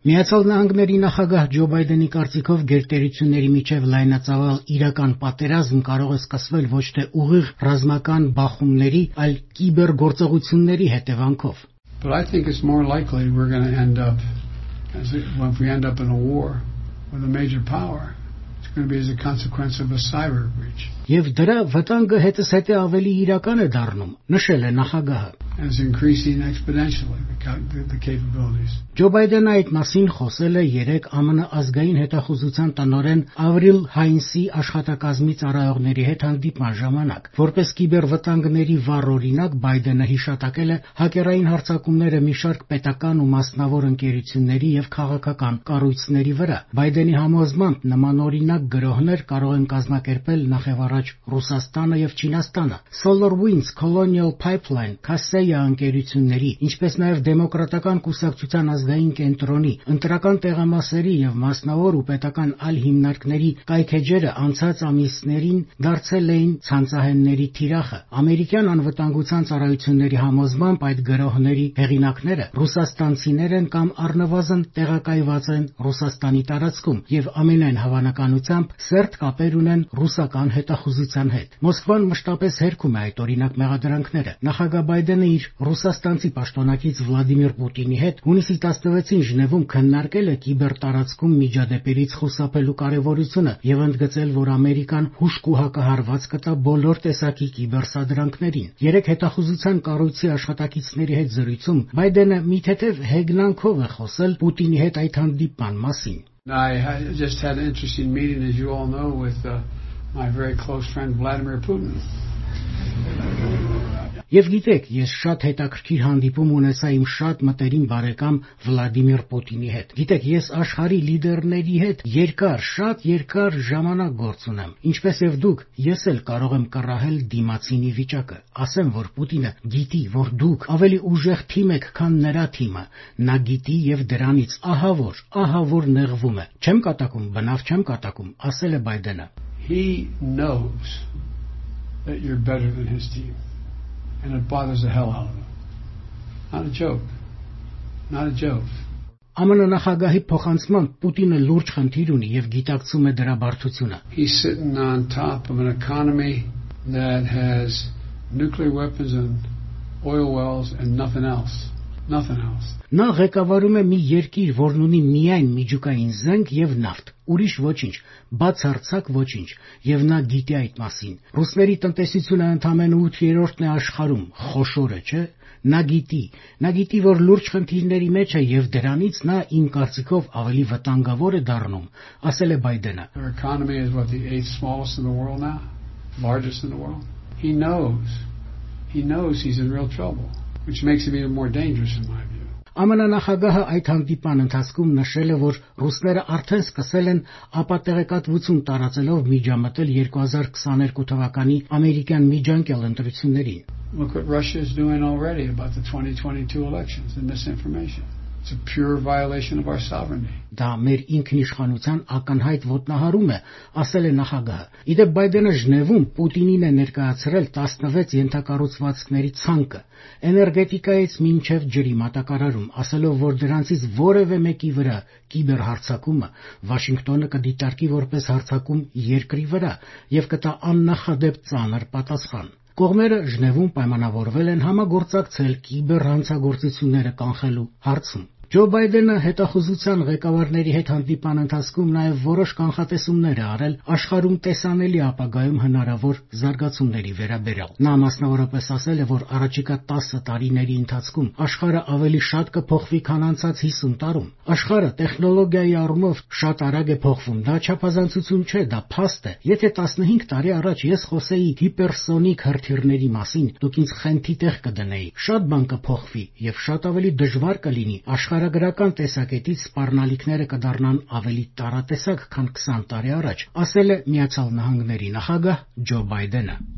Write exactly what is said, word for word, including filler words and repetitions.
Միացյալ Նահանգների նախագահ Ջո Բայդենի կարծիքով գերտերությունների միջև լայնածավալ իրական պատերազմ կարող է սկսվել ոչ թե ուղիղ ռազմական բախումների, այլ կիբերգործողությունների հետևանքով. But I think it's more likely we're going to end up as it, well, if we end up in a war with a major power, it's going to be as a consequence of a cyber breach. Եվ դրա վտանգը հետզհետե ավելի իրական է դառնում, նշել է նախագահը. As increasing exponentially the, the capabilities. Ջո Բայդենը այդ մասին խոսել է երեկ ԱՄՆ ազգային հետախուզության տնօրեն Ավրիլ Հայնսի աշխատակազմի ծառայողների հետ հանդիպման ժամանակ. Որպես կիբերվտանգների վառ օրինակ Բայդենը հիշատակել է հակերային հարձակումները մի շարք պետական ու մասնավոր ընկերությունների եւ քաղաքական կառույցների վրա. Բայդենի համոզմամբ նմանօրինակ գրոհներ կարող են կազմակերպել նախևառաջ Ռուսաստանը եւ Չինաստանը. SolarWinds, Colonial Pipeline, Kaseya ընկերությունների, ինչպես նաև դեմոկրատական կուսակցության ազգային կենտրոնի, ընտրական տեղամասերի եւ մասնավոր ու պետական այլ հիմնարկների կայքեջերը անցած ամիսներին դարձել էին ցանցահենների թիրախը. Ամերիկյան անվտանգության ծառայությունների համոզմամբ այդ գրոհների հեղինակները ռուսաստանցիներ են կամ առնվազն տեղակայված են Ռուսաստանի տարածքում եւ ամենայն հավանականությամբ սերտ կապեր ունեն ռուսական հետախուզության հետ. Մոսկվան մշտապես հերքում է այդ օրինակ մեղադրանքները. Նախագահ Բայդենը իր ռուսաստանցի պաշտոնակից Վլադիմիր Պուտինի հետ հունիսի տասնվեցին Ժնևում քննարկել է կիբերտարածքում միջադեպերից խուսափելու կարևորությունը եւ ընդգծել, որ Ամերիկան հուշկ ու հակահարված կտա բոլոր տեսակի կիբերսադրանքներին. Երեք հետախուզության կառույցի աշխատակիցների հետ զրույցում Բայդենը մի թեթև հեգնանքով է խոսել Պուտինի հետ այդ հանդիպման մասին. I just had an interesting meeting, as you all know, with uh, my very close friend Vladimir Putin. Եվ գիտեք, ես շատ հետաքրքիր հանդիպում ունեցա իմ շատ մտերիմ բարեկամ Վլադիմիր Պուտինի հետ. Գիտեք, ես աշխարհի լիդերների հետ երկար, շատ երկար ժամանակ գործ ունեմ. Ինչպես եւ դուք, ես էլ կարող եմ կռահել դիմացինի վիճակը. Ասեմ, որ Պուտինը գիտի, որ դուք ավելի ուժեղ թիմ եք, քան նրա թիմը. Նա գիտի եւ դրանից ահա որ, ահա որ նեղվում է. Չեմ կատակում, բնավ չեմ կատակում, ասել է Բայդենը. He knows that you're better than his team. And it bothers the hell out of him. Not a joke. Not a joke. ԱՄՆ նախագահի փոխանցմամբ Պուտինը լուրջ խնդիր ունի եւ գիտակցում է դրա բարդությունը. He's sitting on top of an economy that has nuclear weapons and oil wells and nothing else. Nothing else. Նա ղեկավարում է մի երկիր, որն ունի միայն միջուկային զենք եւ նավթ, ուրիշ ոչինչ, բացարձակ ոչինչ, եւ նա գիտի այդ մասին. Ռուսների տնտեսությունը ընդամենը ութերորդն է աշխարհում, խոշոր է, չէ՞։ Նա գիտի, նա գիտի, որ լուրջ խնդիրների մեջ է եւ դրանից նա իմ կարծիքով ավելի վտանգավոր է դառնում, ասել է Բայդենը. Our economy is what the eighth smallest in the world now, largest in the world. He knows. He knows he's in real trouble, which makes him even more dangerous in my view. ԱՄՆ նախագահը այդ հանդիպան ընթացքում նշել է, որ ռուսները արդեն սկսել են ապատեղեկատվություն տարածելով միջամտել երկու հազար քսաներկու թվականի ամերիկյան միջանկյալ ընտրություններին. Look what Russia is doing already about the twenty twenty-two elections and misinformation. It's a pure violation of our sovereignty. Դա մեր ինքնիշխանության ակնհայտ ոտնահարում է, ասել է նախագահը. Իդեպ Բայդենը Ժնևում Պուտինին է ներկայացրել տասնվեց ենթակառուցվածքների ցանկը, էներգետիկայից մինչև ջրի մատակարարում, ասելով, որ դրանցից որևէ մեկի վրա կիբերհարձակումը Վաշինգտոնը կդիտարկի որպես հարձակում երկրի վրա եւ կտա աննախադեպ ծանր պատասխան. Կողմերը Ժնևում պայմանավորվել են համագործակցել կիբերհանցագործությունները կանխելու հարցում. Ջո Բայդենը հետախուզության ղեկավարների հետ հանդիպան ընթացքում նաև որոշ կանխատեսումներ է արել աշխարհում տեսանելի ապագայում հնարավոր զարգացումների վերաբերյալ. Նա մասնավորապես ասել է, որ առաջիկա տասը տարիների ընթացքում աշխարհը ավելի շատ կփոխվի, քան անցած հիսուն տարում. Աշխարհը տեխնոլոգիայի առումով շատ արագ է փոխվում. Դա չափազանցություն չէ, դա փաստ է. Եթե տասնհինգ տարի առաջ ես խոսեի հիպերսոնիկ հրթիռների մասին, դուք ինձ խենթի տեղ կդնեիք. Շատ բան կփոխվի եւ շատ ավելի դժվար կլինի աշխարհ Գրական տեսակետից սպառնալիքները կդառնան ավելի տարատեսակ, քան քսան տարի առաջ, ասել է Միացյալ Նահանգների նախագահ Ջո Բայդենը.